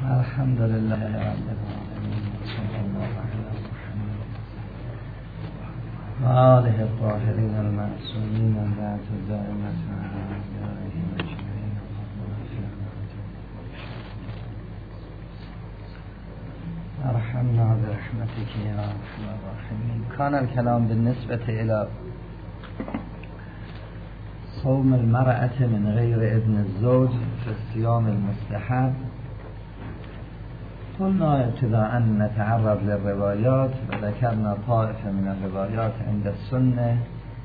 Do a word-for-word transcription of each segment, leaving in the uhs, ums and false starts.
الحمد لله رب العالمين صلى الله على محمد وآله الطاهرين المعصومين الذات الدائمة على أعدائهم أجمعين. ارحمنا برحمتك يا أرحم الراحمين. كان الكلام بالنسبة إلى صوم المرأة من غير إذن الزوج في الصيام المستحب. قلنا ابتداء نتعرض للروايات وذكرنا طائفة من الروايات عند السنة،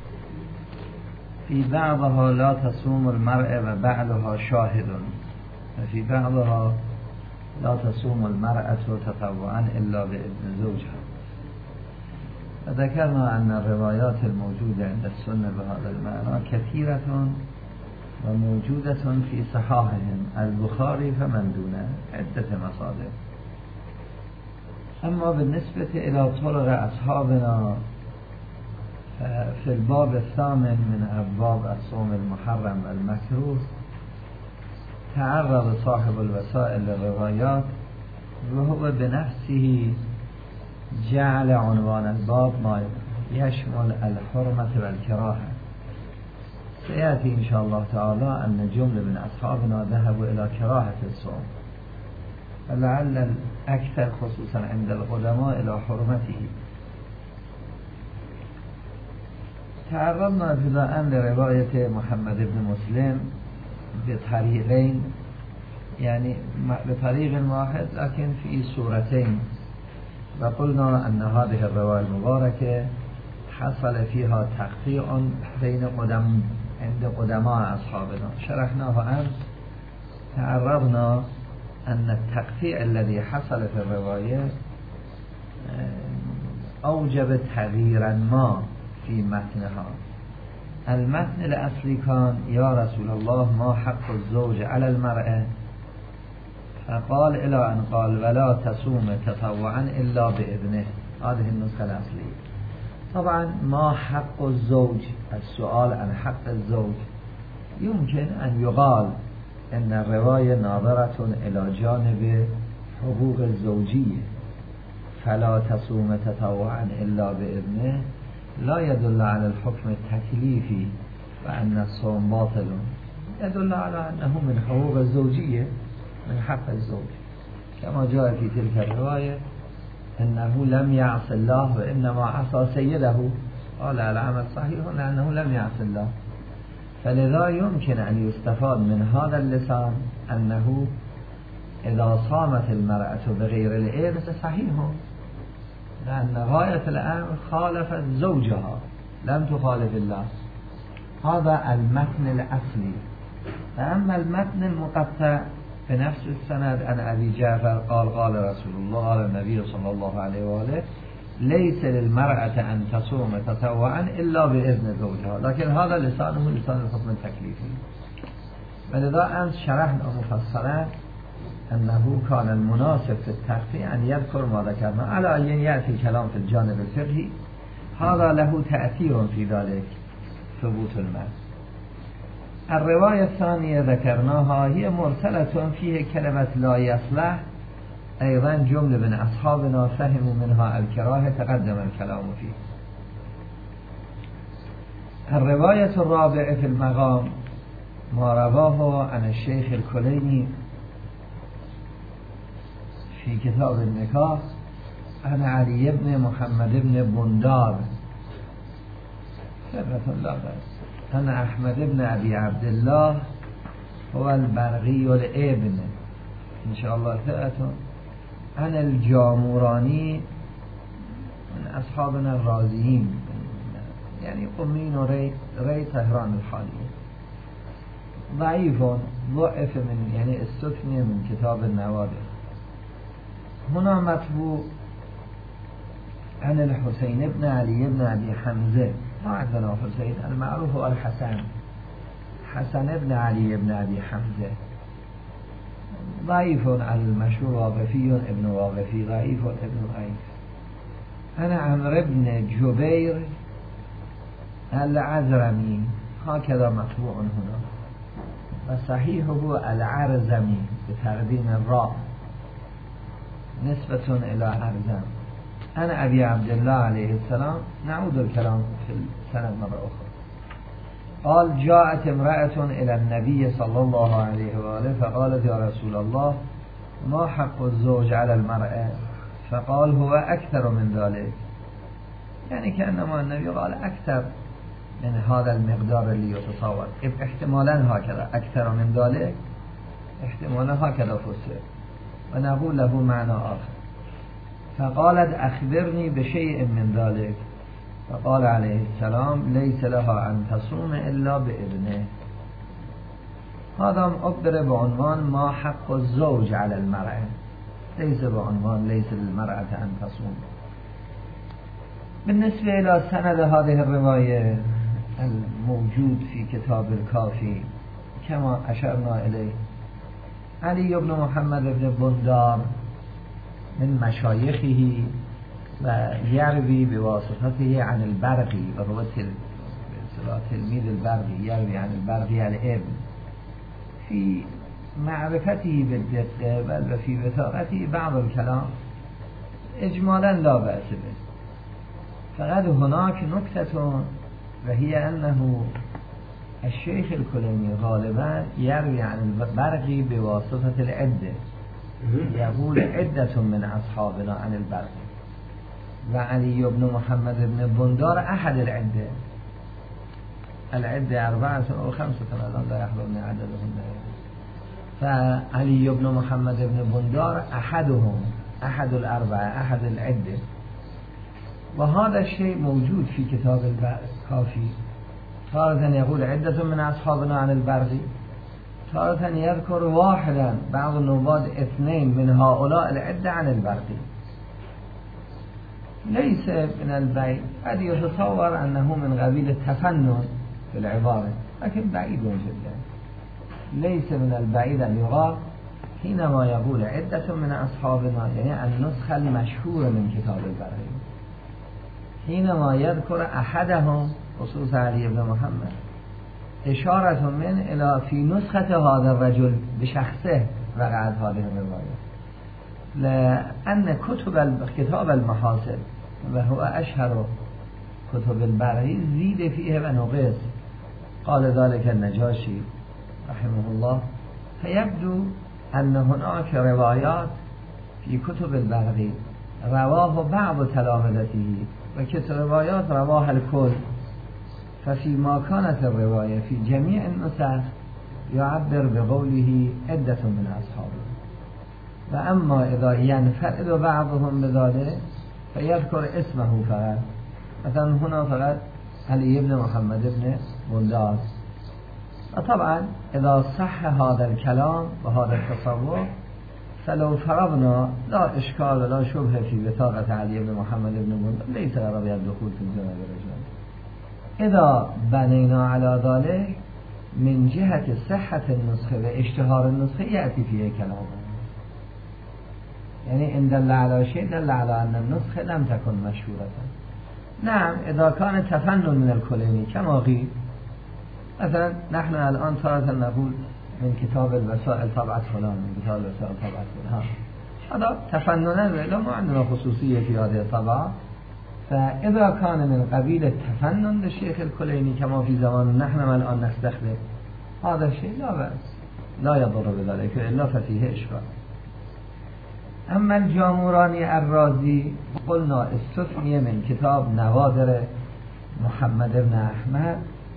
في بعضها لا تصوم المرأة وبعضها شاهد، وفي بعضها لا تصوم المرأة تطوعا إلا بإذن زوجها. وذكرنا أن الروايات الموجودة عند السنة بهذا المعنى كثيرة وموجودة في صحاحهم البخاري فمن دونه عدة مصادر. أما بالنسبة إلى طرق أصحابنا في الباب الثامن من أبواب الصوم المحرم والمكروه تعرض صاحب الوسائل للروايات، وهو بنفسه جعل عنوان الباب ما يشمل الحرمة والكراهة. سيأتي إن شاء الله تعالى أن جملة من أصحابنا ذهبوا إلى كراهة الصوم، ولعل الأكثر خصوصا عند القدماء إلى حرمته. تعرضنا ابتداء لرواية محمد بن مسلم بطريقين، يعني بطريق واحد لكن في سورتين، وقلنا أن هذه الرواية المباركة حصل فيها تقطيع بين قدم عند قدماء أصحابنا. شرحناه أمس. تعرضنا أن التقطيع الذي حصل في الرواية أوجب تغييرا ما في متنها. المتن الأصلي كان يا رسول الله ما حق الزوج على المرأة، فقال إلى أن قال ولا تصوم تطوعا إلا بإذنه. هذه النسخة الأصلية. طبعا ما حق الزوج، السؤال عن حق الزوج يمكن أن يقال إن الرواية ناظرة إلى جانب حقوق الزوجية، فلا تصوم تطوعا إلا بإذنه لا يدل على الحكم التكليفي وأن الصوم باطل، يدل على أنه من حقوق الزوجية، من حق الزوج، كما جاء في تلك الرواية إنه لم يعص الله وإنما عصى سيده. قال العمل صحيح لأنه لم يعص الله. فلذا يمكن أن يستفاد من هذا اللسان أنه إذا صامت المرأة بغير الإذن صحيح، لأن غاية الأمر خالفت زوجها لم تخالف الله. هذا المتن الأصلي. أما المتن المقطع بنفس السند عن أبي جعفر قال قال رسول الله قال النبي صلى الله عليه وآله ليس للمرأة أن تصوم تطوعا إلا بإذن زوجها، لكن هذا لسانه لسان الحكم التكليفي. ولذا أمس شرحنا مفصلا أنه كان المناسب في التقطيع أن يذكر ما ذكرنا، على أن يأتي كلام في الجانب الفقهي هذا له تأثير في ذلك ثبوت المعنى. الرواية الثانية ذكرناها هي مرسلة فيه كلمة لا يصلح، أيضا جملة من أصحابنا فهموا منها الكراهة تقدم الكلام فيه. الرواية الرابعة في المقام ما رواه عن الشيخ الكليني في كتاب النكاح عن علي بن محمد بن بندار ثبت الله بس عن أحمد بن أبي عبد الله هو البرغي الابن إن شاء الله ثبت عن الجاموراني من أصحابنا الرازيين، يعني قمين ري, ري طهران الحالية، ضعيف ضعف من يعني استثني من كتاب النوادر. هنا مطبوع عن الحسين بن علي بن أبي حمزة، ما عندنا حسين، المعروف هو الحسن، حسن بن علي بن أبي حمزة، ضعيف عن المشهور واقفي ابن واقفي، ضعيف ابن ضعيف. أنا عمرو بن جبير العزرمي، هكذا مطبوع هنا، والصحيح هو العرزمي بتقديم الراء، نسبة إلى أرزم أنا أبي عبد الله عليه السلام. نعود الكلام في السنة مرة أخرى. قال جاءت امرأة إلى النبي صلى الله عليه وآله فقالت يا رسول الله ما حق الزوج على المرأة؟ فقال هو أكثر من ذلك، يعني كأنما النبي قال أكثر من هذا المقدار اللي يتصور، احتمالا هكذا أكثر من ذلك، احتمالا هكذا فسر، ونقول له معنى آخر. فقالت أخبرني بشيء من ذلك. فقال عليه السلام ليس لها أن تصوم إلا بإذنه. هذا أخبر بعنوان ما حق الزوج على المرأة، ليس بعنوان ليس للمرأة أن تصوم. بالنسبة إلى سند هذه الرواية الموجود في كتاب الكافي كما أشرنا إليه، علي بن محمد بن بندار من مشايخه ويروي بواسطته عن البرقي، وهو تلميذ البرقي، يروي عن البرقي الابن في معرفته بالدقة بل وفي بثاقته بعض الكلام إجمالا لا بأس به. فقد هناك نكتة وهي أنه الشيخ الكليني غالبا يروي عن البرقي بواسطة العدة، يقول عدة من أصحابنا عن البرقي، وعلي بن محمد بن بندار أحد العدة. العدة أربعة أو خمسة الآن لا يحضرني عددهم، فعلي بن محمد بن بندار أحدهم، أحد الأربعة، أحد العدة. وهذا الشيء موجود في كتاب الكافي، تارة يقول عدة من أصحابنا عن البرقي، تارة يذكر واحدا، بعض النوبات اثنين من هؤلاء العدة عن البرقي. ليس من البعيد، قد يتصور أنه من قبيل التفنن في العبارة، لكن بعيد جدا. ليس من البعيد أن يقال حينما يقول عدة من أصحابنا، يعني النسخة المشهورة من كتاب البرقي، حينما يذكر أحدهم خصوص علي بن محمد إشارة من إلى في نسخة هذا الرجل بشخصه وقعت هذه الرواية، لأن كتب كتاب المحاسن وهو أشهر كتب البرقي زيد فيه ونقص، قال ذلك النجاشي رحمه الله. فيبدو أن هناك روايات في كتب البرقي رواه بعض تلامذته وكتب روايات رواها الكل، ففيما كانت الرواية في جميع النسخ يعبر بقوله عدة من أصحابه. وأما إذا ينفرد بعضهم بذلك فيذكر اسمه فقط، مثلا هنا فقط علي بن محمد بن بندار. وطبعا إذا صح هذا الكلام وهذا التصور فلو فرضنا لا إشكال ولا شبهة في بطاقة علي بن محمد بن بندار ليس غرض الدخول في الجنة بالرجال. إذا بنينا على ذلك من جهة صحة النسخة واشتهار النسخة يأتي فيه كلام، يعني إن دل على شيء دل على أن النسخة لم تكن مشهورة. نعم إذا كان تفنن من الكليني كما قيل، مثلا نحن الآن تارة نقول من كتاب الوسائل طبعة فلان، من كتاب الوسائل طبعة فلان، هذا تفننا ولا ما عندنا خصوصية في هذه الطبعة. فإذا كان من قبيل التفنن للشيخ الكليني كما في زمان نحن الآن نستخدم هذا الشيء لا بأس، لا يضر بذلك إلا ففيه إشكال. أما الجاموراني الرازي قلنا استثني من كتاب نوادر محمد بن أحمد،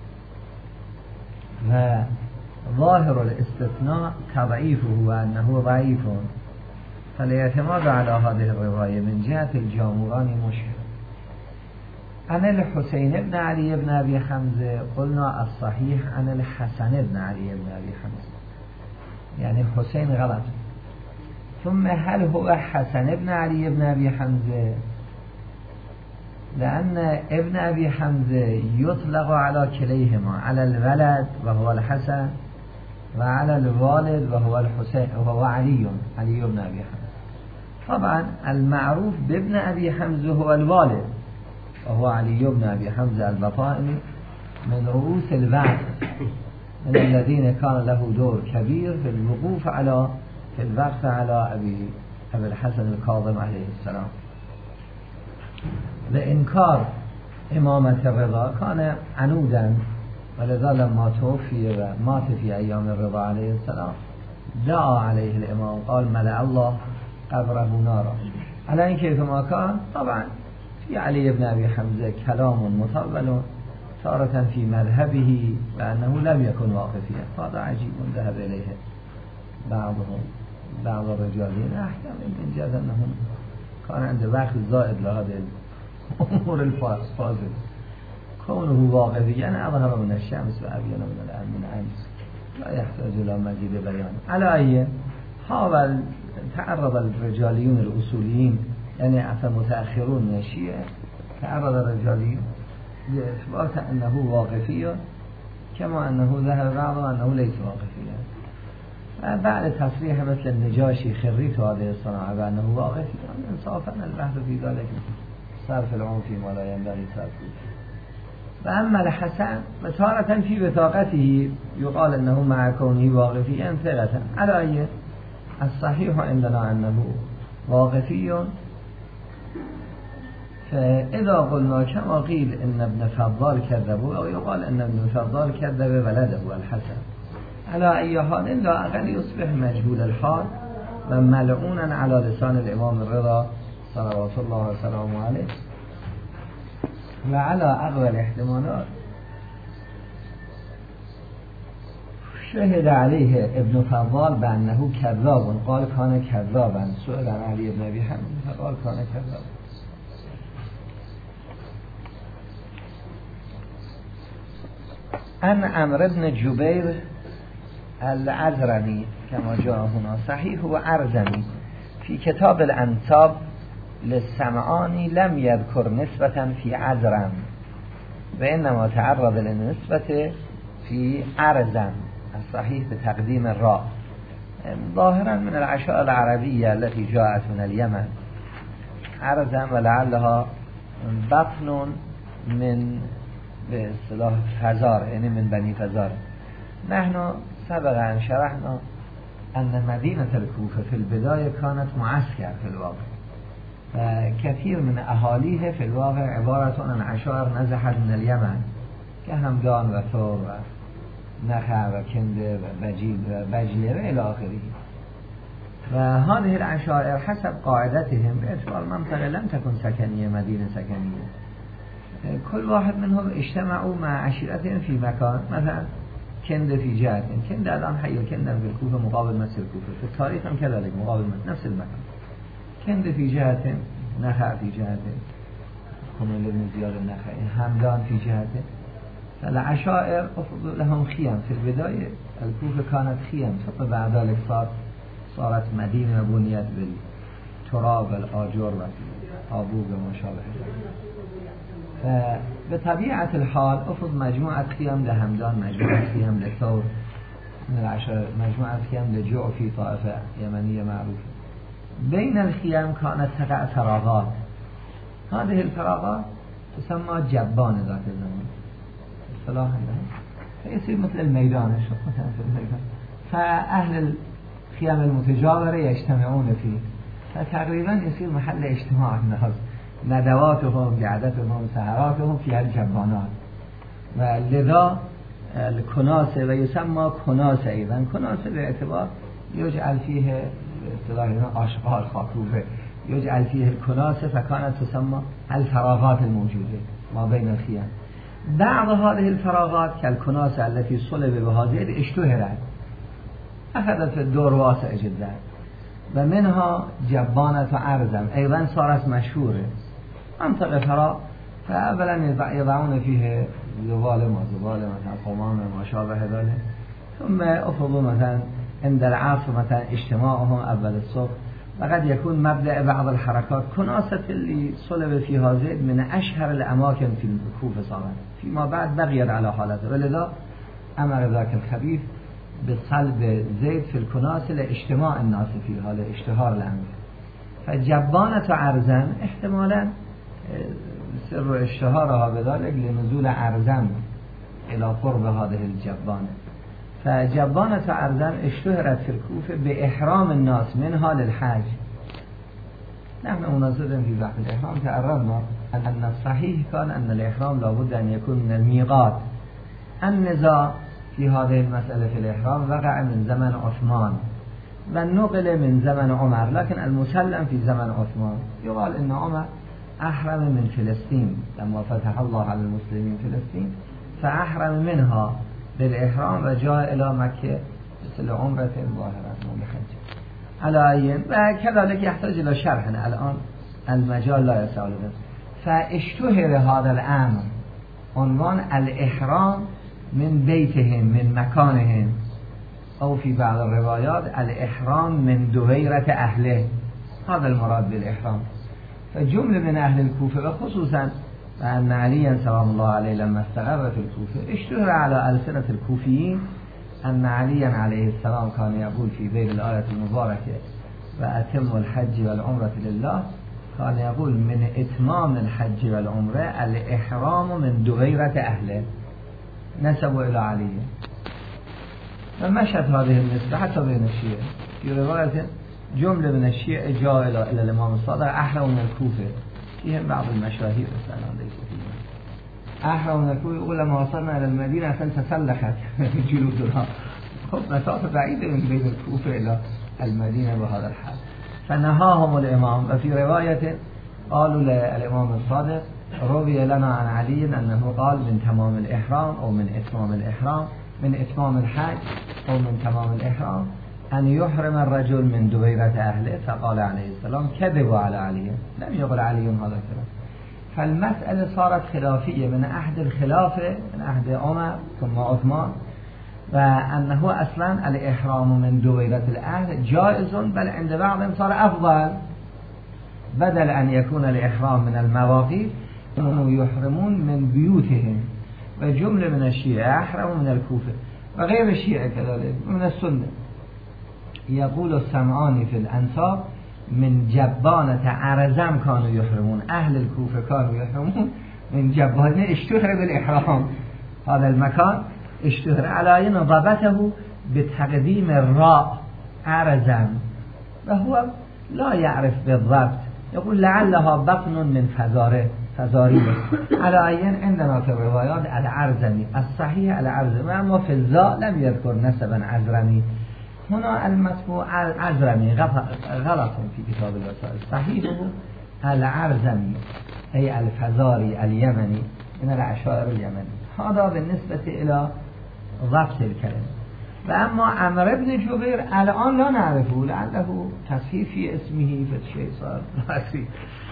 وظاهر الاستثناء تضعيفه وأنه ضعيف، فالاعتماد على هذه الرواية من جهة الجاموراني مشكل. عن الحسين بن علي بن أبي حمزة قلنا الصحيح عن الحسن بن علي بن أبي حمزة، يعني الحسين غلط. ثم هل هو حسن بن علي بن أبي حمزة؟ لأن ابن أبي حمزة يطلق على كليهما، على الولد وهو الحسن وعلى الوالد وهو الحسين وهو علي علي بن أبي حمزة. طبعا المعروف بابن أبي حمزة هو الوالد وهو علي بن أبي حمزة البطائني، من رؤوس البعث، من الذين كان له دور كبير في الوقوف على في الوقف على أبي ابي الحسن الكاظم علیه السلام به انکار امامت رضا کان عنودا ولذا لما توفی و مات فی ایام رضا علیه السلام دعا علیه الامام قال ملأ الله قبره نارا على این کیف ما کان. طبعا فی علی ابن ابی حمزه کلام مطول تارة فی مذهبه و انه لم یکن واقفیا. هذا عجیب ذهب الیه بعضهم بعض الرجالین احکام من جاز انهم كان عند وقت زائد لهذه الامور الفاضل كونه واقفيا اظهر من الشمس وابين من الامن امس لا يحتاج الى مزيد بيان. على اي حاول تعرض الرجاليون الاصوليين يعني اصلا متاخرون من الشيعة تعرض الرجاليون لاثبات انه واقفي كما انه ذهب بعضهم انه ليس واقفيا. بعد تصريح مثل النجاشي خريت هذه الصناعة بأنه واقفي انصافا البحث في ذلك صرف العون فيما لا ينبغي صرفه. وأما الحسن وتارة في بطاقته يقال أنه مع كونه واقفيا ثقة. على أي الصحيح عندنا أنه واقفي. فإذا قلنا كما قيل إن ابن فضال كذبه أو يقال إن ابن فضال كذب ولده الحسن على أي حال إلا أقل يصبح مجهول الحال وملعونا على لسان الإمام الرضا صلوات الله وسلامه عليه. وعلى أقوى الاحتمالات شهد عليه ابن فضال بأنه كذاب قال كان كذابا. سئل عن علي بن أبي حمزة قال كان كذابا. عن عمرو بن جبير العزرمي كما جاء هنا صحيح هو عرزمي في كتاب الأنساب للسمعاني لم يذكر نسبة في عزرم وإنما تعرض للنسبة في عرزم الصحيح بتقديم الراء ظاهرا من العشاء العربية التي جاءت من اليمن عرزم ولعلها بطن من باصطلاح فزار يعني من بني فزار. نحن سبق أن شرحنا أن مدينة الكوفة في البداية كانت معسكر في الواقع وكثير من أهاليه في الواقع عبارة عن عشائر نزحت من اليمن كهمدان و ثور و نخع و کنده و بجیل و بجلیه و إلى آخره. وهذه العشائر حسب قاعدتهم باعتبار منطقة لم تكن سكنية مدينة سكنية كل واحد منهم اجتمعوا مع عشيرتهم في مكان. مثلا كنده في جهة كنده الآن حي كنده في الكوفة مقابل مسجد الكوفة في التاريخ هم كذلك مقابل نفس المكان. كنده في جهة نخع في جهة كمال بن زياد النخعي همدان في جهة. فالعشائر أفضل لهم خيام. في البداية الكوفة كانت خيام ثم بعد ذلك صار صارت مدينة بنيت بالتراب والآجر والآبوب وما شابه ذلك. فبطبيعة الحال أفض مجموعة خيام لهمدان مجموعة خيام لثور من العشائر مجموعة خيام لجوع في طائفة يمنية معروفة. بين الخيام كانت تقع فراغات. هذه الفراغات تسمى جبان ذات الزمان اصطلاح فيصير مثل الميدان مثلا في الميدان. فأهل الخيام المتجاورة يجتمعون فيه فتقريبا يصير محل اجتماع الناس ندواتهم قعدتهم سهراتهم في الجبانات. ولذا الكناسة ويسمى كناسة أيضا كناسة باعتبار يجعل فيه اصطلاحنا أشغال خاطوفة يجعل فيه الكناسة فكانت تسمى الفراغات الموجودة ما بين الخيام. بعض هذه الفراغات كالكناسة التي صلب بهذه اشتهرت أخذت الدور واسع جدا ومنها جبانة عرزم أيضا صارت مشهورة منطقة فراغ. فأولا يضعون فيه زبالة ما زبالة مثلا قمامة ما شابه ذلك. ثم أفضوا مثلا عند العصر مثلا اجتماعهم أول الصبح. وقد يكون مبدأ بعض الحركات كناسة اللي صلب فيها زيد من أشهر الأماكن في الكوفة صارت فيما بعد بقيت على حالته. ولذا أمر ذاك الخبيث بصلب زيد في الكناسة لاجتماع الناس فيها لاشتهار الأمر. فجبانة عرزم احتمالا سر اشتهارها بذلك لنزول عرزم إلى قرب هذه الجبانة. فجبانة عرزم اشتهرت في الكوفة بإحرام الناس منها للحج نحن مناسبا في بحث الإحرام تعرضنا أن الصحيح كان أن الإحرام لابد أن يكون من الميقات. النزاع في هذه المسألة في الإحرام وقع من زمن عثمان والنقل من زمن عمر، لكن المسلم في زمن عثمان يقال إن عمر أحرم من فلسطين لما فتح الله على المسلمين فلسطين، فأحرم منها بالإحرام وجاء إلى مكة مثل عمرة ظاهرة مبحج على أي، وكذلك يحتاج إلى شرح الآن المجال لا يسأل به. فاشتهر هذا الأمر عنوان الإحرام من بيتهم من مكانهم، أو في بعض الروايات الإحرام من دويرة أهله، هذا المراد بالإحرام. فجملة من أهل الكوفة وخصوصا أن عليا سلام الله عليه لما استقر في الكوفة اشتهر على ألسنة الكوفيين أن عليا عليه السلام كان يقول في بين الآية المباركة وأتم الحج والعمرة لله، كان يقول من إتمام الحج والعمرة الإحرام من دويرة أهله، نسبوا إلى علي. فمشت هذه النسبة حتى بين الشيعة. في رواية جملة من الشيعة جاء إلى إلى الإمام الصادق أحرم من الكوفة، فيهم بعض المشاهير السلام ليس فيهم أحرم من الكوفة. يقول لما وصلنا إلى المدينة أصلا تسلخت جلودها، خب مسافة بعيدة من بين الكوفة إلى المدينة بهذا الحال. فنهاهم الإمام. وفي رواية قالوا للإمام الصادق روي لنا عن علي أنه قال من تمام الإحرام أو من إتمام الإحرام من إتمام الحج أو من تمام الإحرام أن يحرم الرجل من دويرة أهله. فقال عليه السلام كذبوا على علي، لم يقل علي هذا الكلام. فالمسألة صارت خلافية من عهد الخلافة من عهد عمر ثم عثمان، وأنه أصلا الإحرام من دويرة الأهل جائز، بل عند بعضهم صار أفضل، بدل أن يكون الإحرام من المواقيت أنهم يحرمون من بيوتهم. وجملة من الشيعة يحرمون من الكوفة وغير الشيعة كذلك من السنة. يقول السمعاني في الأنساب من جبانة عرزم كانوا يحرمون، أهل الكوفة كانوا يحرمون من جبانة. اشتهر بالإحرام هذا المكان، اشتهر على نضبته بتقديم الراء عرزم، وهو لا يعرف بالضبط، يقول لعلها بطن من فزاره فزاريه. على أين عندنا في الروايات العرزمي الصحيح العرزمي، أما في الزاء لم يذكر نسبا عزرمي. هنا المطبوع عزرمي غلط في كتاب الوسائل، صحيحه العرزمي أي الفزاري اليمني من العشائر اليمني. هذا بالنسبة إلى ضبط الكلمة. وأما عمرو بن جبير الآن لا نعرفه، لعله تصحيح في اسمه في الشيء صار ناسي.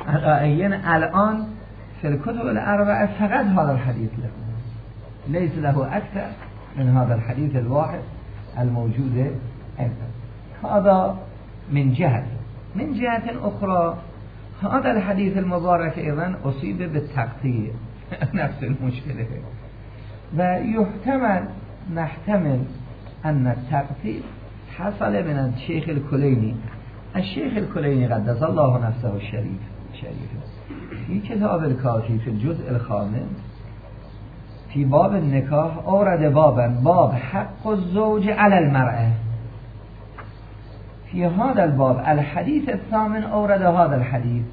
الآن في الكتب الأربعة فقط هذا الحديث له، ليس له أكثر من هذا الحديث الواحد الموجود عندنا. هذا من جهة. من جهة أخرى هذا الحديث المبارك أيضا أصيب بالتقطيع نفس المشكلة، ويحتمل نحتمل أن التقطيع حصل من الشيخ الكليني. الشيخ الكليني قدس الله نفسه الشريف شريف في كتاب الكافي في الجزء الخامس في باب النكاح أورد بابا باب حق الزوج على المرأة. في هذا الباب الحديث الثامن أورد هذا الحديث،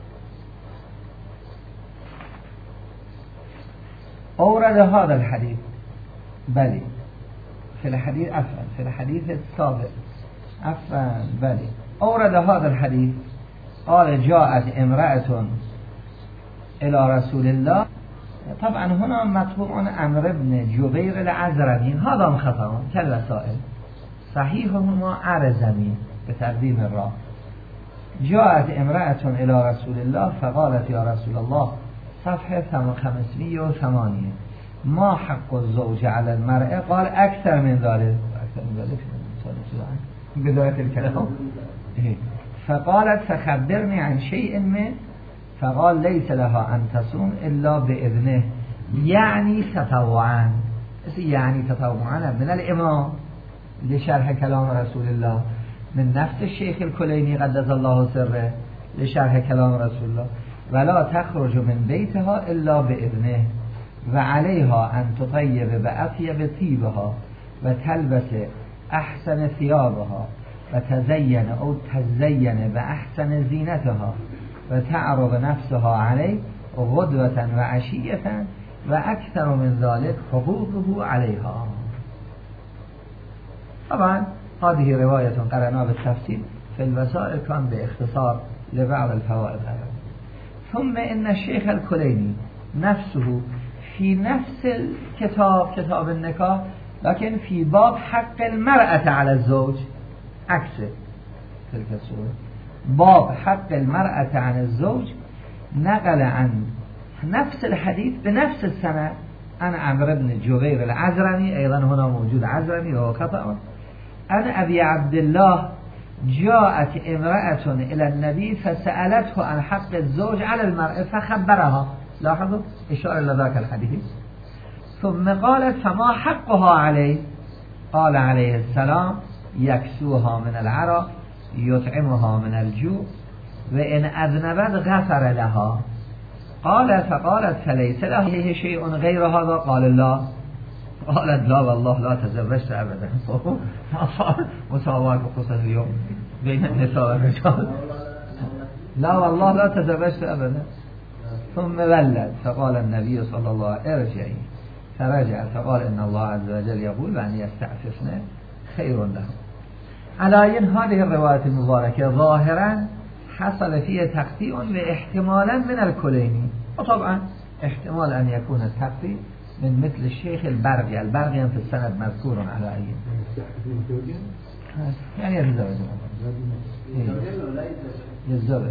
أورد هذا الحديث بلي في الحديث عفوا في الحديث السابق عفوا بلي أورد هذا الحديث. قال جاءت امرأة إلى رسول الله. طبعا هنا مطبوع عن عمرو بن جبير العزرمي، هذا مخطأ كالوسائل، صحيحهما عرزمي بتقديم الراء. جاءت امرأة إلى رسول الله فقالت يا رسول الله صفحة خمسمائة وثمانية ما حق الزوج على المرأة؟ قال أكثر من ذلك، أكثر من ذلك بداية الكلام. فقالت فخبرني عن شيء من، فقال ليس لها أن تصوم إلا بإذنه، يعني تطوعا، يعني تطوعا من الإمام لشرح كلام رسول الله، من نفس الشيخ الكليني قدس الله سره لشرح كلام رسول الله. ولا تخرج من بيتها إلا بإذنه، وعليها أن تطيب بأطيب طيبها وتلبس أحسن ثيابها وتزين أو تزين بأحسن زينتها و تعرض نفسها علیه غدوة و عشیة و اکثر من ذلك حقوقه علیها. طبعا هذه رواية قرأناها بالتفصيل في الوسائل كان باختصار لبعض الفوائد. ثم إن الشيخ الكليني نفسه في نفس الكتاب كتاب النكاح لكن في باب حق المرأة على الزوج عكس تلك الصورة، باب حق المرأة عن الزوج نقل عن نفس الحديث بنفس السنة عن عمرو بن جبير العزرمي، أيضا هنا موجود عزرمي وهو خطأ، عن أبي عبد الله جاءت امرأة إلى النبي فسألته عن حق الزوج على المرأة فخبرها، لاحظوا إشارة إلى ذاك الحديث، ثم قالت فما حقها عليه؟ قال عليه السلام يكسوها من العرق يطعمها من الجوع وإن أذنبت غفر لها. قال فقالت فليس له شيء غير هذا؟ قال لا. قالت لا والله لا تزوجت أبدا. صار مساواة خصوصا اليوم بين النساء والرجال، لا والله لا تزوجت أبدا. ثم ولد فقال النبي صلى الله عليه وسلم ارجعي، فرجع فقال إن الله عز وجل يقول وأن يستعففن خير لهم. على إن هذه الرواية المباركة ظاهرا حصل فيها تخطيء واحتمالا من الكليني، وطبعا احتمال أن يكون التخطيء من مثل الشيخ البرقي. البرقي في السند مذكور على أي يعني يتزوج يتزوج.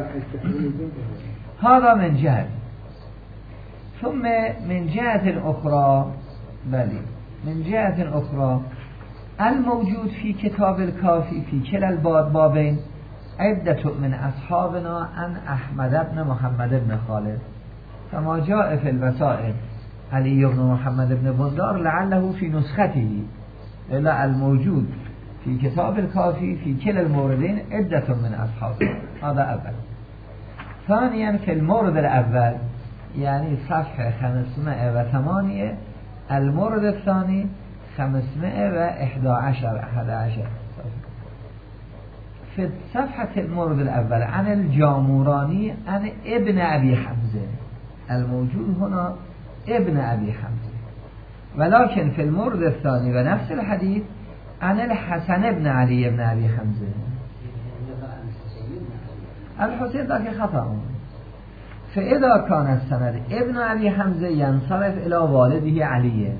هذا من جهة. ثم من جهة أخرى بلي من جهة أخرى الموجود في كتاب الكافي في كلا البابين عدة من أصحابنا عن أحمد بن محمد بن خالد، كما جاء في الوسائل علي بن محمد بن بندار لعله في نسخته، إلا الموجود في كتاب الكافي في كلا الموردين عدة من أصحابنا. هذا أول. ثانيا في المورد الأول يعني صفحة خمسمائة وثمانية، المورد الثاني خمسمائة وإحدى عشر أحد عشر. في صفحة المورد الأول عن الجاموراني عن ابن أبي حمزة، الموجود هنا ابن أبي حمزة، ولكن في المورد الثاني ونفس الحديث عن الحسن بن علي بن أبي حمزة. الحسين ذاك خطأ. فإذا كان السند ابن أبي حمزة ينصرف إلى والده علي،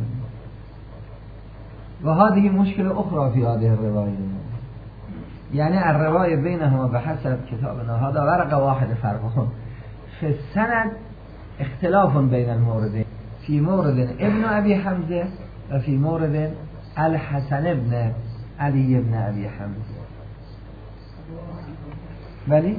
وهذه مشكلة أخرى في هذه الرواية، يعني الرواية بينهما بحسب كتابنا هذا ورقة واحد فرقهم في السند، اختلاف بين الموردين، في مورد ابن أبي حمزة وفي مورد الحسن بن علي بن أبي حمزة. بلي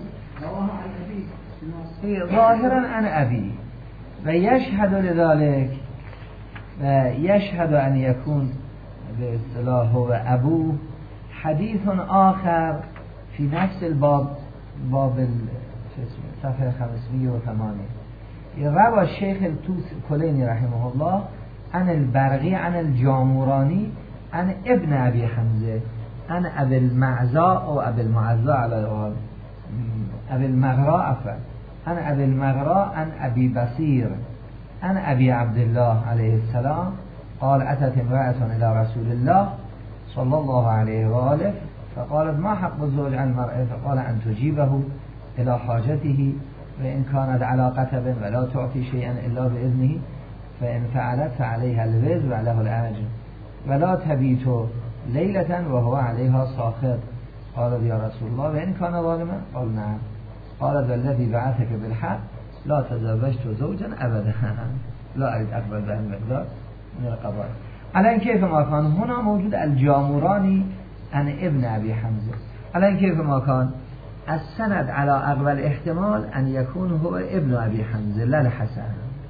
ظاهرا عن أبي، ويشهد لذلك ويشهد أن يكون باصطلاح هو أبوه حديث آخر في نفس الباب، باب صفحة خمسمائة وثمانية، روى الشيخ الكليني رحمه الله عن البرقي عن الجاموراني عن ابن أبي حمزة عن أبي المعزاء أو أبي المعزاء على أبي المغراء عفوا عن أبي المغراء عن أبي بصير عن أبي عبد الله عليه السلام قال أتت امرأة إلى رسول الله صلى الله عليه وآله فقالت ما حق الزوج على المرأة؟ فقال أن تجيبه إلى حاجته وإن كانت على قتب ولا تعطي شيئا إلا بإذنه، فإن فعلت فعليها الوزر وله الأجر، ولا تبيت ليلة وهو عليها ساخط. قالت يا رسول الله وإن كان ظالما؟ قال نعم. قالت والذي بعثك بالحق لا تزوجت زوجا أبدا، لا أريد أقبل بهذا المقدار من القضاء. على كيف ما كان هنا موجود الجاموراني عن ابن أبي حمزة، على كيف ما كان السند على أقبل احتمال أن يكون هو ابن أبي حمزة لا الحسن.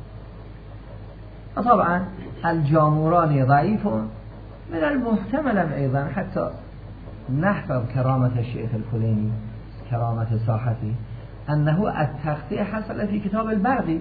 طبعا الجاموراني ضعيف، من المحتمل أيضا حتى نحفظ كرامة الشيخ الكليني كرامة ساحته أنه التخطيء حصل في كتاب البرقي،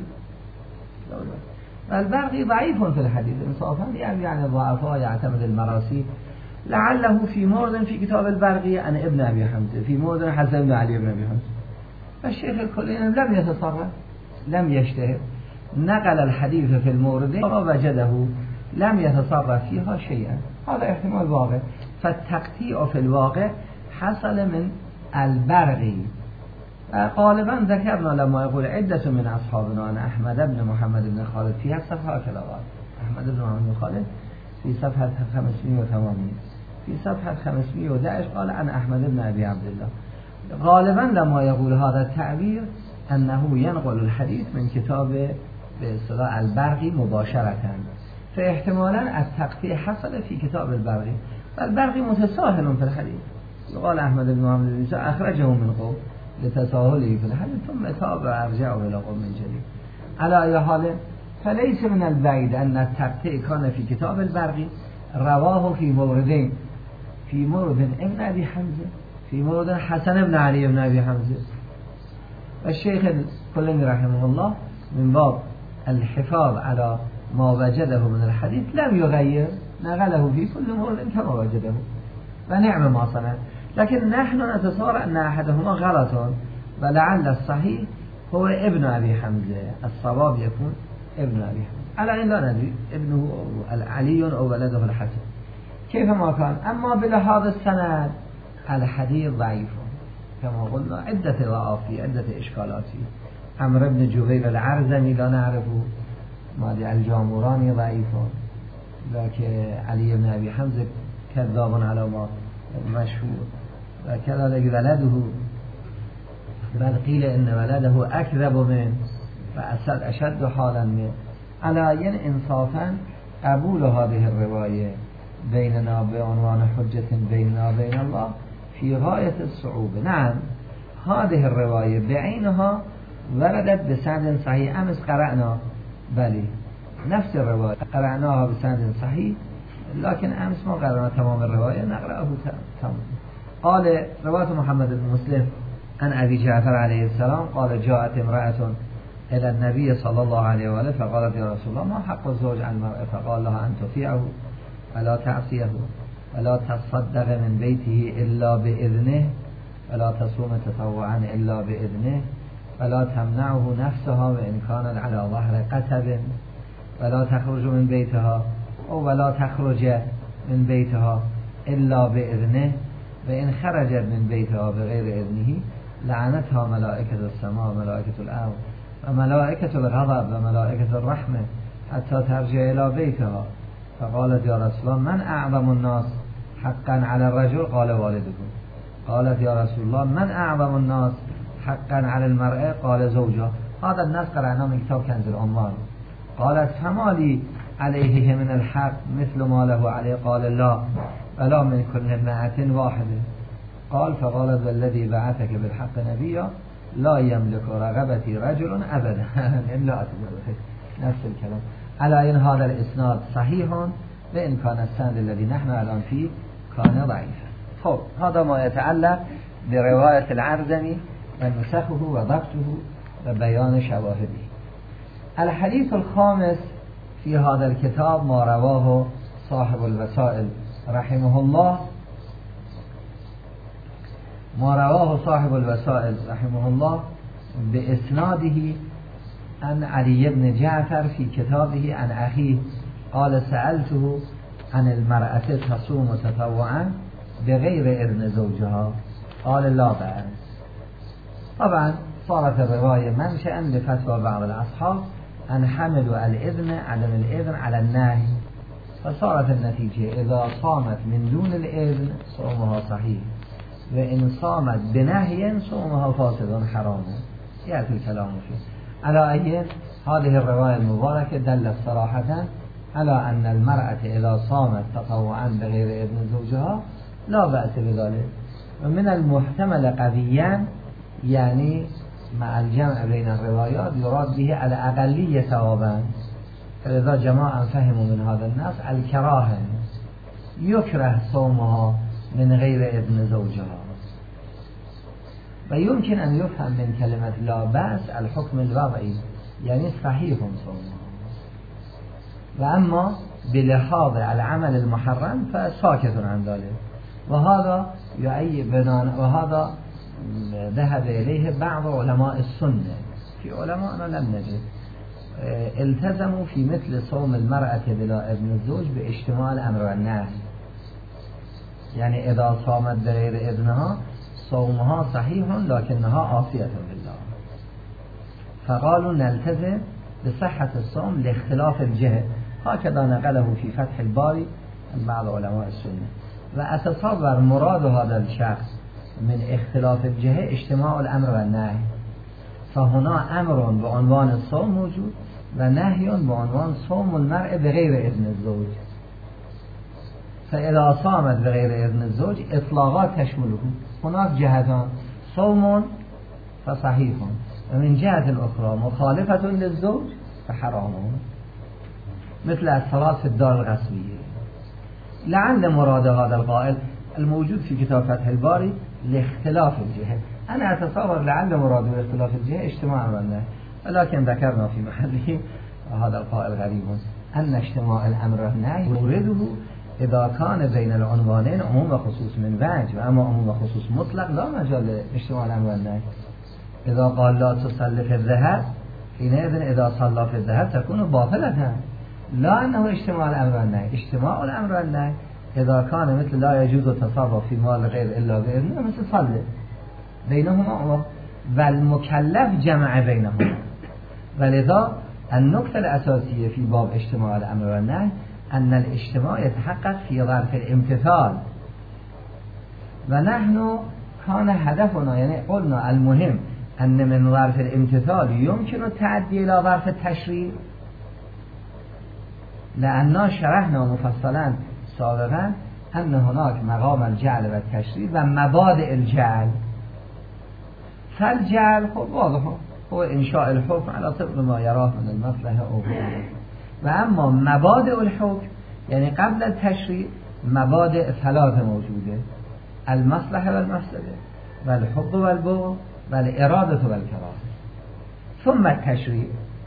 البرقي ضعيف في الحديث انصافا، يعني يعني ضعفاء يعتمد المراسيل، لعله في مورد في كتاب البرقي عن ابن أبي حمزة، في مورد حسن بن علي بن أبي حمزة، و شیخ الکلینی لم يتصرف لم يجتهد نقل الحديث في المورد ووجده لم يتصرف فيها شيئا. هذا احتمال واقع. فالتقطيع في الواقع حصل من البرغي. غالبا ذكرنا لما يقول عدة من أصحابنا أن أحمد بن محمد بن خالد في الصفحة هكذا قال أحمد بن محمد بن خالد في صفحة خمسمائة وثمانين في صفحة خمسمائة وأحد عشر قال أنا أحمد بن أبي عبد الله. غالبا لما يقول هذا التعبير أنه ينقل الحديث من كتاب باصطلاح البرغي مباشرة، فاحتمالا التقطيع حصل في كتاب البرغي. البرغي متساهل في الحديث، يقال أحمد بن محمد بن عيسى أخرجه من قوم لتساهله في الحديث ثم تاب أرجعه إلى قوم من جديد. على أي حال فليس من البعيد أن التقطيع كان في كتاب البرغي رواه في موردين، في مورد ابن أبي حمزة، في مورد حسن بن علي بن أبي حمزة. الشيخ الكليني رحمه الله من باب الحفاظ على ما وجده من الحديث لم يغير، نقله في كل مورد كما وجده ونعم ما صنع. لكن نحن نتصور أن أحدهما غلط ولعل الصحيح هو ابن أبي حمزة، الصواب يكون ابن أبي حمزة، على أن لا ندري ابنه علي أو ولده الحسن كيف ما كان. أما بلحاظ السند الحديث ضعيف كما قلنا، عدة ضعاف في عدة إشكالات. عمرو بن جبير العرزمي لا نعرفه، مالي الجاموراني ضعيف، لكن علي بن أبي حمزة كذاب على ما مشهور، وكذلك ولده بل قيل إن ولده أكذب منه وأسد أشد حالا منه. على ين إنصافا قبول هذه الرواية بيننا بعنوان حجة بيننا بين الله في غاية الصعوبة. نعم هذه الرواية بعينها وردت بسند صحيح، أمس قرأنا بلي نفس الرواية قرأناها بسند صحيح، لكن أمس ما قرأنا تمام الرواية، نقرأه تمام. قال رواية محمد بن مسلم عن أبي جعفر عليه السلام قال جاءت امرأة إلى النبي صلى الله عليه وآله فقالت يا رسول الله ما حق الزوج على المرأة؟ فقال لها أن تطيعه ولا تعصيه ولا تصدق من بيته إلا بإذنه ولا تصوم تطوعا إلا بإذنه ولا تمنعه نفسها وإن كانت على ظهر قتب ولا تخرج من بيتها أو ولا تخرج من بيتها إلا بإذنه وإن خرجت من بيتها بغير إذنه لعنتها ملائكة السماء وملائكة الأرض وملائكة الغضب وملائكة الرحمة حتى ترجع إلى بيتها. فقالت يا رسول الله من أعظم الناس حقا على الرجل؟ قال والدكم. قالت يا رسول الله من أعظم الناس حقا على المرأة؟ قال زوجها. هذا الناس قرأناه من كتاب كنز الأموال. قالت فما لي عليه من الحق مثل ما له عليه؟ قال لا ولا من كل مائة واحدة. قال فقالت والذي بعثك بالحق نبيا لا يملك رغبتي رجل أبدا. إلا نفس الكلام. على إن هذا الإسناد صحيح وإن كان السند الذي نحن الآن فيه كان ضعيفا. خب هذا ما يتعلق برواية العرزمي ونسخه وضبطه وبيان شواهده. الحديث الخامس في هذا الكتاب ما رواه صاحب الوسائل رحمه الله ما رواه صاحب الوسائل رحمه الله بإسناده عن علي بن جعفر في كتابه عن أخيه قال سألته عن المرأة تصوم تطوعا بغير إذن زوجها؟ قال لا بأس. طبعا صارت الرواية منشأ لفتوى بعض الأصحاب أن حملوا الإذن عدم الإذن على النهي، فصارت النتيجة إذا صامت من دون الإذن صومها صحيح، وإن صامت بنهي صومها فاسد حرام. يأتي الكلام فيه. على أي هذه الرواية المباركة دلت صراحة على أن المرأة إذا صامت تطوعا بغير إذن زوجها لا بأس بذلك. ومن المحتمل قويا يعني مع الجمع بين الروايات يراد به على أقلية ثوابا، فإذا جماعة فهموا من هذا النص الكراهة يكره صومها من غير إذن زوجها. ويمكن أن يفهم من كلمة لا بأس الحكم الوضعي يعني صحيح صومها، وأما بلحاظ العمل المحرم فساكت عن ذلك. وهذا يعيب وهذا ذهب إليه بعض علماء السنة، في علماء لم نجد التزموا في مثل صوم المرأة بلا ابن الزوج باجتماع الأمر والنهي، يعني إذا صامت بغير ابنها صومها صحيح لكنها عاصية بالله، فقالوا نلتزم بصحة الصوم لاختلاف الجهة، هكذا نقله في فتح الباري بعض علماء السنة. وأتصور مراد هذا الشخص من اختلاف الجهة اجتماع الأمر والنهي، فهنا أمر بعنوان الصوم موجود و نهي بعنوان صوم المرء بغير إذن الزوج، فإذا صامت بغير إذن الزوج إطلاقات تشمله، هناك جهتان صوم فصحيح ومن جهة الأخرى مخالفة للزوج فحرام، مثل الصلاة في الدار الغصبية. لعل مراد هذا القائل الموجود في كتاب فتح الباري لاختلاف الجهة، أنا أتصور لعل مراد لاختلاف الجهة اجتماع والنهي، ولكن ذكرنا في محله هذا القائل غريب أن اجتماع الأمر والنهي يورده إذا كان بين العنوانين عموم وخصوص من وجه، وأما عموم وخصوص مطلق لا مجال لاجتماع الأمر والنهي. إذا قال لا تصلي في الذهب حينئذ إذا صلى في الذهب تكون باطلة، لا أنه اجتماع الأمر والنهي. اجتماع الأمر والنهي إذا كان مثل لا يجوز التصرف في مال غير إلا بإذنه مثل صلي بينهما، والمكلف جمع بينهما. ولذا النقطة الأساسية في باب اجتماع الأمر والنهي أن الاجتماع يتحقق في ظرف الامتثال، ونحن كان هدفنا يعني قلنا المهم أن من ظرف الامتثال يمكن التعدي إلى ظرف التشريع، لأننا شرحنا مفصلا سابقا أن هناك مقام الجعل والتشريع و مبادئ الجعل. فالجعل خب واضح هو إنشاء الحكم على طبق ما يراه من المصلحة أو غيره، و اما مبادئ الحكم يعني قبل التشريع مبادئ ثلاثة موجودة: المصلحة والمفسدة والحب والبغض والإرادة والكراهة، ثم التشريع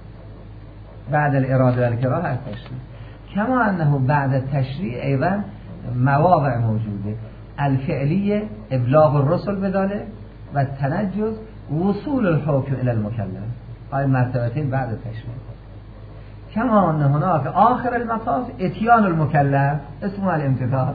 بعد الإرادة والكراهة التشريع. كما أنه بعد التشريع أيضا مواضع موجودة: الفعلية إبلاغ الرسل بذلك، والتنجز وصول الحكم إلى المكلف، هاي مرتبتين بعد التشريع. كما أن هناك آخر المطاف اتيان المكلف اسمه الامتثال.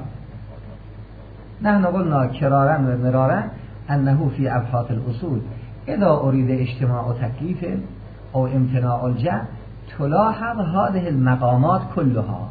نحن قلنا كرارا ومرارا أنه في أبحاث الأصول إذا أريد اجتماع تكليف أو امتناع الجمع تلاحظ هذه المقامات كلها.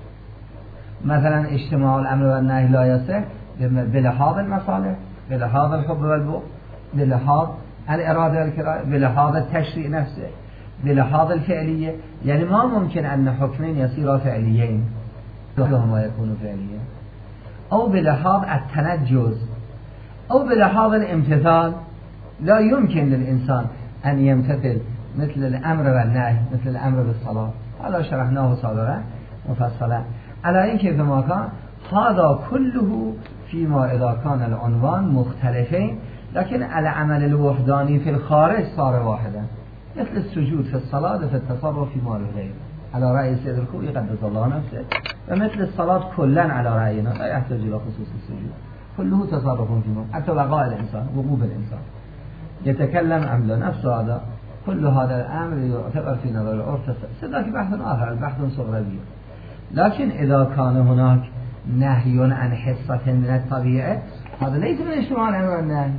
مثلا اجتماع الأمر والنهي لا يصح بلحاظ المصالح، بلحاظ الحب والبغض، بلحاظ الإرادة والكراهة، بلحاظ التشريع نفسه، بلحاظ الفعلية. يعني ما ممكن أن حكمين يصيرا فعليين كلهما يكونوا فعليين، أو بلحاظ التنجز، أو بلحاظ الامتثال. لا يمكن للإنسان أن يمتثل مثل الأمر والنهي، مثل الأمر بالصلاة، هذا شرحناه سابقا مفصلا. على إن كيف ما كان هذا كله فيما إذا كان العنوان مختلفين، لكن العمل الوحداني في الخارج صار واحدا، مثل السجود في الصلاة في التصرف في مال الغير على رأي سيد الخوئي قدس الله نفسه، ومثل الصلاة كلا على رأينا لا يحتاج إلى خصوص السجود، كله تصرف في مال، حتى بقاء الإنسان وقوف الإنسان يتكلم أم لا نفس هذا، كل هذا الأمر يعتبر في نظر العرف سذاك بحث آخر، البحث صغربي. لكن إذا كان هناك نهي عن حصة من الطبيعة هذا ليس من اجتماع الأمر والنهي.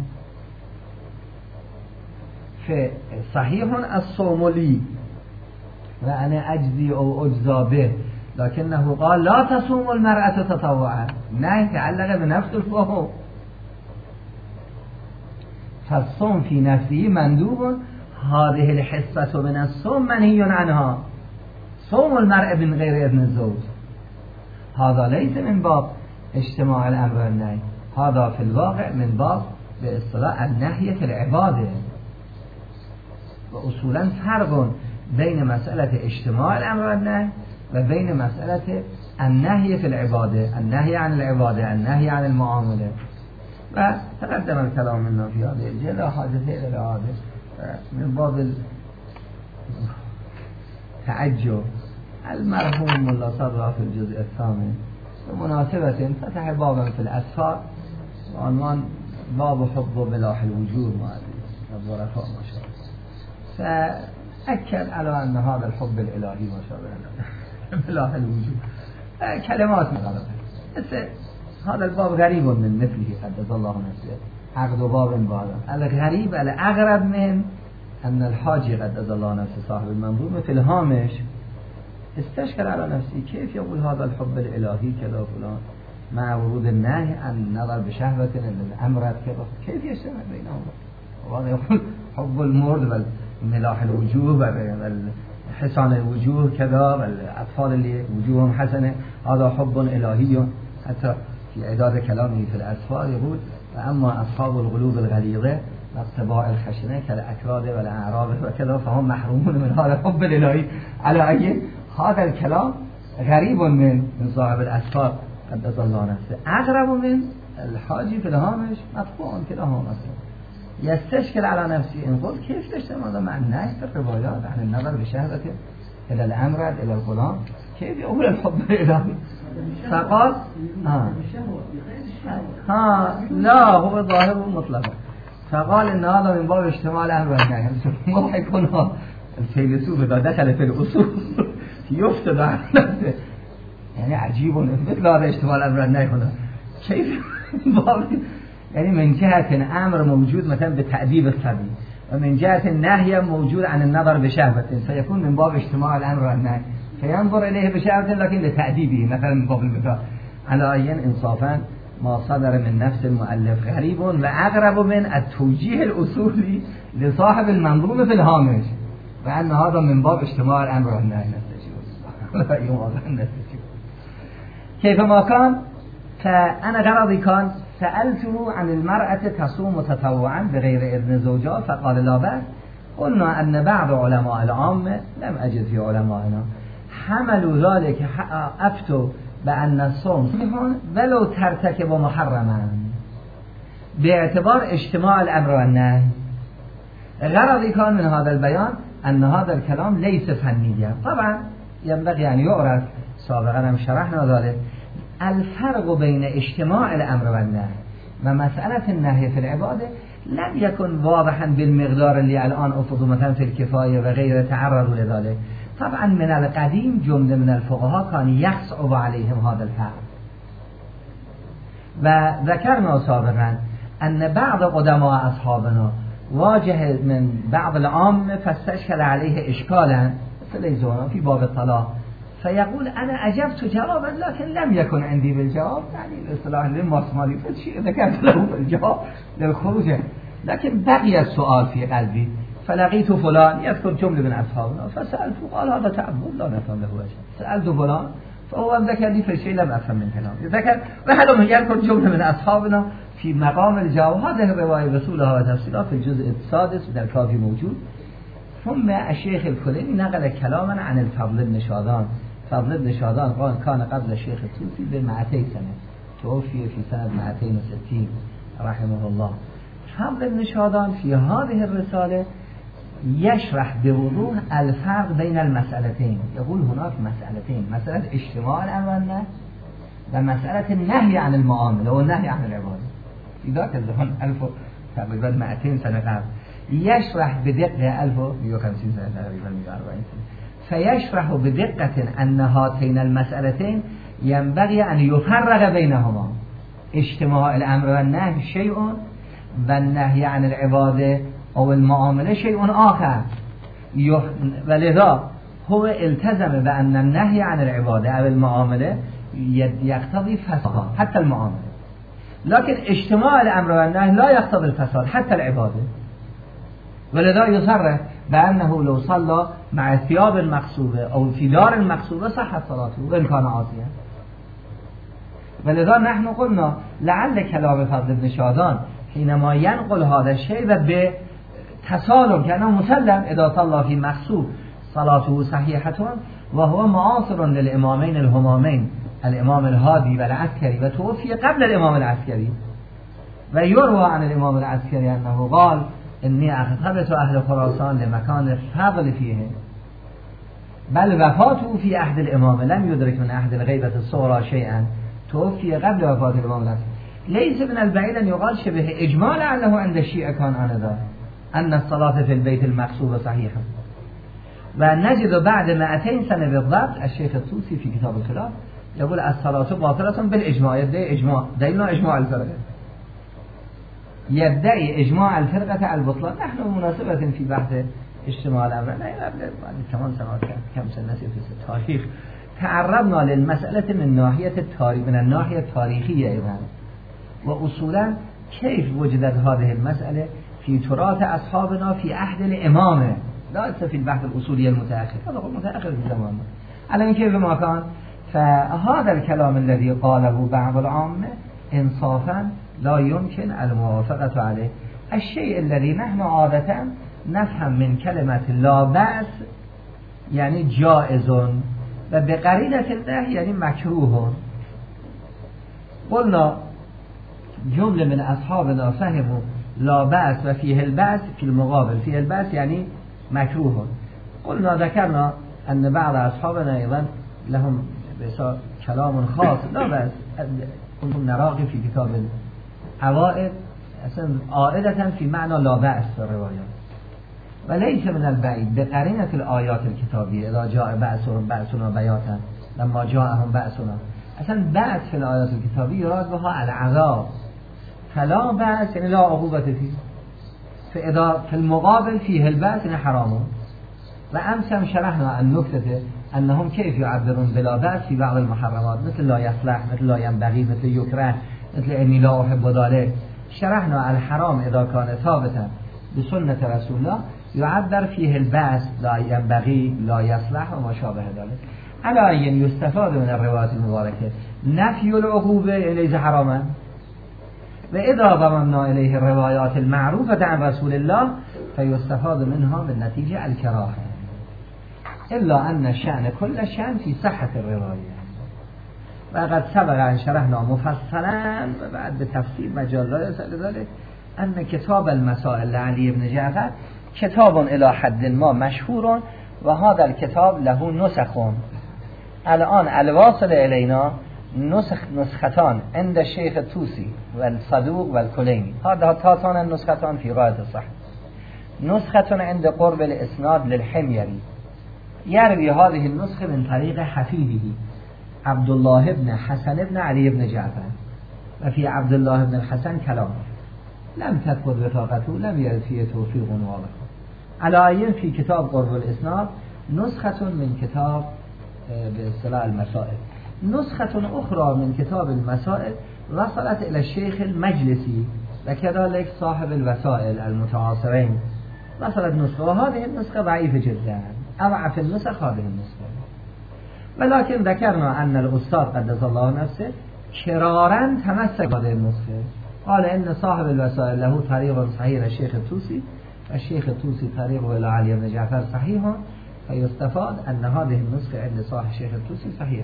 فصحيح الصوم لي وأنا أجزي أو أجزى به، لكنه قال لا تصوم المرأة تطوعا، نهي تعلق بنفس الفهم. فالصوم في نفسه مندوب، هذه الحصة من الصوم منهي عنها، صوم المرأة من غير إذن الزوج هذا ليس من باب اجتماع الأمر والنهي، هذا في الواقع من باب باصطلاح النهي في العبادة. وأصولا فرق بين مسألة اجتماع الأمر والنهي وبين مسألة النهي في العبادة، النهي عن العبادة، النهي عن المعاملة. وتقدم الكلام منا في هذه الجهة، لا حاجة إلى الإعادة من باب التعجب. المرحوم ملا صدرة في الجزء الثامن بمناسبة فتح بابا في الأسفار وعنوان باب حب و بلاح الوجوه معدیس و برفاء مشابه فأكد على أن هذا الحب الإلهي مشابه بلاح الوجوه كلمات مغلقة مثل هذا الباب غريب من مثله قدس الله نفسه عقد باب بعض الغريب الأغرب من أن الحاجي قدس الله نفسه صاحب المنظومة في الهامش استشكل على نفسه كيف يقول هذا الحب الإلهي كذا فلان مع ورود النهي عن نظر بشهوة الأمرات كذا كيف يجتمع بينهما وهذا يقول حب المرد والملاح الوجوه والحسان الوجوه كذا والأطفال اللي وجوههم حسنة هذا حب إلهي. حتى في إعداد كلامه في الأسفار يقول وأما أصحاب القلوب الغليظة والطباع الخشنة كالأكراد والأعراب وكذا فهم محرومون من هذا الحب الإلهي. على أي هذا الكلام غريب من من صاحب الأسفار قدس الله نفسه أغرب من الحاجي في الهامش مطبوع كلاهما يستشكل على نفسه إن قلت كيف تجتمع هذا مع النهي في الروايات عن النظر بشهوة إلى الأمرد إلى الغلام كيف يقول الحب الإلهي فقال ها ها لا هو ظاهر مطلقا فقال إن هذا من باب اجتماع الأمر والنهي. ما يكون الفيلسوف إذا دخل في الأصول يفتد عن نفسه يعني عجيب مثل هذا اجتماع الأمر والنهي هنا كيف باب يعني من جهة أمر موجود مثلا بتأديب الصبي ومن جهة النهي موجود عن النظر بشهوة سيكون من باب اجتماع الأمر والنهي فينظر إليه بشهوة لكن لتأديبه مثلا من باب المثال. على أي إنصافا ما صدر من نفس المؤلف غريب وأغرب من التوجيه الأصولي لصاحب المنظومة في الهامش وأن هذا من باب اجتماع الأمر والنهي كيفما كان فأنا غرضي كان سألته عن المرأة تصوم تطوعا بغير إذن زوجها فقال لا بأس. قلنا أن بعض علماء العامة لم أجد في علمائنا حملوا ذلك أفتوا بأن الصوم ولو ترتكب محرما باعتبار اجتماع الأمر والنهي. غرضي كان من هذا البيان أن هذا الكلام ليس فنيا طبعا ينبغي أن يعرف سابقا هم شرحنا ذلك الفرق بين اجتماع الأمر والنهي ومسألة النهي في العبادة لم يكن واضحا بالمقدار اللي الآن أفضوا مثلا في الكفاية وغير تعرضوا لذلك. طبعا من القديم جملة من الفقهاء كان يصعب عليهم هذا الفرق وذكرنا سابقا أن بعض قدماء أصحابنا واجه من بعض العام فاستشكل عليه إشكالا مثل في باب الطلاق فيقول أنا أجبت جوابا لكن لم يكن عندي بالجواب يعني الاصطلاح للمصمالي فالشيء ذكرت له بالجواب للخروج لكن بقي السؤال في قلبي فلقيت فلان يذكر جملة من أصحابنا فسألته قال هذا تعبد لا نفهم له وجه. سألت فلان فهو ذكر لي في الشيء لم أفهم من كلامه ذكر وهذا يذكر جملة من أصحابنا في مقام الجواب. هذه الرواية رسولها وتفسيرها في الجزء السادس من الكافي موجود. ثم الشيخ الكليني نقل كلاما عن الفضل بن شادان. فضل بن شادان قال كان قبل الشيخ الطوسي بمئتي سنة توفي في سنة مئتين وستين رحمه الله. فضل بن شادان في هذه الرسالة يشرح بوضوح الفرق بين المسألتين. يقول هناك مسألتين مسألة اجتماع الأمر والنهي ومسألة النهي عن المعاملة والنهي عن العبادة. في ذاك الزمن ألف تقريبا مئتين سنة قبل يشرح بدقة ألف ومئة وخمسين سنة تقريبا مئة وأربعين سنة فيشرح بدقة أن هاتين المسألتين ينبغي أن يفرق بينهما. اجتماع الأمر والنهي شيء والنهي عن العبادة أو المعاملة شيء آخر. ولذا هو التزم بأن النهي عن العبادة أو المعاملة يقتضي فساد حتى المعاملة لكن اجتماع الأمر والنهي لا يقتضي الفساد حتى العبادة. ولذا يصرح بأنه لو صلى مع ثياب المقصوبة أو في دار المقصوبة صحت صلاته وإن كان عاصيا. ولذا نحن قلنا لعل كلام فضل بن شادان حينما ينقل هذا الشيء بتسالم كأنه مسلم إذا صلى في مقصوب صلاته صحيحة وهو معاصر للإمامين الهمامين الإمام الهادي والعسكري وتوفي قبل الإمام العسكري. ويروى عن الإمام العسكري أنه قال إني أخطبت أهل خراسان لمكان الفضل فيه بل وفاته في عهد الإمام لم يدرك من عهد الغيبة الصغرى شيئا توفي قبل وفاة الإمام العسكري ليس من البعيد أن يقال شبه إجماع لعله عند الشيعة كان آنذاك أن الصلاة في البيت المغصوب صحيحة. ونجد بعد مئتين سنة بالضبط الشيخ الطوسي في كتاب الخلاف يقول الصلاة باطلة بالإجماع، يدعي إجماع، دليلنا إجماع الفرقة، يدعي إجماع الفرقة البطلان. نحن مناسبة في بحث اجتماع الأمر لا قبل ثمان سنوات كم سنة في التاريخ تعرضنا للمسألة من ناحية التاريخ من الناحية التاريخية أيضا، وأصولا كيف وجدت هذه المسألة في تراث أصحابنا في عهد الإمامة، لا في البحث الأصولي المتأخر، هذا هو متأخر في زماننا على كيف ما كان. فهذا الكلام الذي قاله بعض العامة إنصافا لا يمكن الموافقة عليه. الشيء الذي نحن عادة نفهم من كلمة لا بأس يعني جائز، وبقرينة النهي يعني مكروه. قلنا جملة من أصحابنا فهموا لا بأس وفيه البأس في المقابل، فيه البأس يعني مكروه. قلنا ذكرنا أن بعض أصحابنا أيضا لهم كلام خاص لا بأس، كنتم نراقب في كتاب العوائد أصلا عائدة في معنى لا بأس في الروايات، وليس من البعيد بقرينة الآيات الكتابية إذا جاء بأسهم بأسنا بياتا لما جاءهم بأسنا، أصلا بأس في الآيات الكتابية يراد بها العذاب، فلا بأس يعني لا عقوبة فيه، فإذا في المقابل فيه البأس يعني حرامه. وأمس هم شرحنا النكتة أنهم كيف يعبرون بلا بأس في بعض المحرمات مثل لا يصلح، مثل لا ينبغي، مثل يكره، مثل إني لا أحب ذلك. شرحنا الحرام إذا كان ثابتا بسنة رسول الله يعبر فيه البأس، لا ينبغي، لا يصلح وما شابه ذلك. على أن يستفاد من الروايات المباركة نفي العقوبة ليس حراما، وإذا ضممنا إليه الروايات المعروفة عن رسول الله فيستفاد منها بالنتيجة الكراهة، إلا أن الشأن كل الشأن في صحة الرواية. وقد سبق أن شرحنا مفصلا وبعد بتفصيل مجال لا يسأل ذلك أن كتاب المسائل لعلي بن جعفر كتاب إلى حد ما مشهور، وهذا الكتاب له نسخ. الآن الواصل إلينا نسخ نسختان عند الشيخ الطوسي والصدوق والكليني، هذا تاتان النسختان في غاية الصحة. نسخة عند قرب الإسناد للحميري يروي هذه النسخة من طريق حفيده عبد الله بن حسن بن علي بن جعفر، وفي عبد الله بن الحسن كلام لم تثبت بطاقته، لم يرد فيه توفيق واضح. على أين في كتاب قرب الإسناد نسخة من كتاب باصطلاح المسائل، نسخة أخرى من كتاب المسائل وصلت إلى الشيخ المجلسي وكذلك صاحب الوسائل المتعاصرين، وصلت نسخة، وهذه النسخة ضعيفة جدا، أضعف النسخ هذه النسخة. ولكن ذكرنا أن الأستاذ قدس الله نفسه شرارا تمسك بهذه النسخة، قال إن صاحب الوسائل له طريق صحيح الشيخ الطوسي، الشيخ الطوسي طريقه إلى علي بن جعفر صحيح، فيستفاد أن هذه النسخة عند صاحب الشيخ الطوسي صحيحة،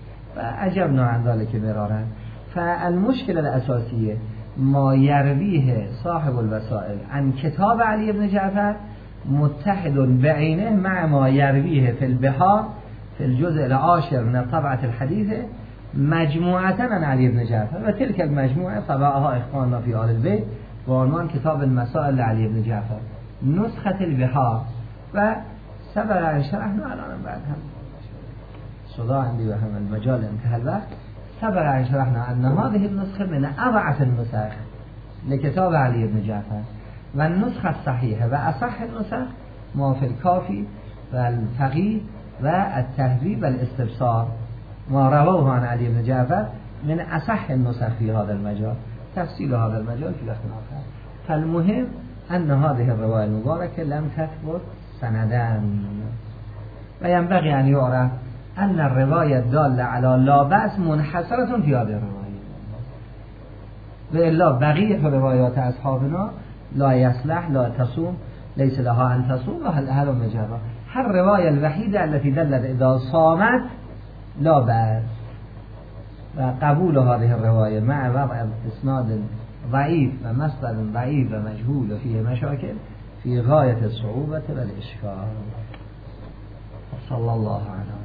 فأجبنا عن ذلك مرارا. فالمشكلة الأساسية ما يرويه صاحب الوسائل عن كتاب علي بن جعفر متحد بعينه مع ما يرويه في البحار في الجزء العاشر من الطبعة الحديثة مجموعة عن علي بن جعفر، وتلك المجموعة طبعها إخواننا في آل البيت بعنوان كتاب المسائل لعلي بن جعفر نسخة البحار. وسبق أن شرحنا الآن بعد هم صداع عندي وهم المجال انتهى الوقت، سبق أن شرحنا أن هذه النسخة من أضعف النسخ لكتاب علي بن جعفر، والنسخة الصحيحة وأصح النسخ ما في الكافي والفقيه والتهذيب والاستبصار ما رووه عن علي بن جعفر من أصح النسخ في هذا المجال. تفصيل هذا المجال في وقت آخر. فالمهم أن هذه الرواية المباركة لم تثبت سنداً، وينبغي أن يعرف أن الرواية الدالة على لا بأس منحصرة في هذه الرواية، وإلا بقية روايات أصحابنا لا يصلح، لا تصوم، ليس لها أن تصوم، وهل مجرى. هل الرواية الوحيدة التي دلت إذا صامت لا بأس، وقبول هذه الرواية مع وضع إسناد ضعيف ومصدر ضعيف ومجهول وفيه مشاكل في غاية الصعوبة والإشكال. صلى الله عليه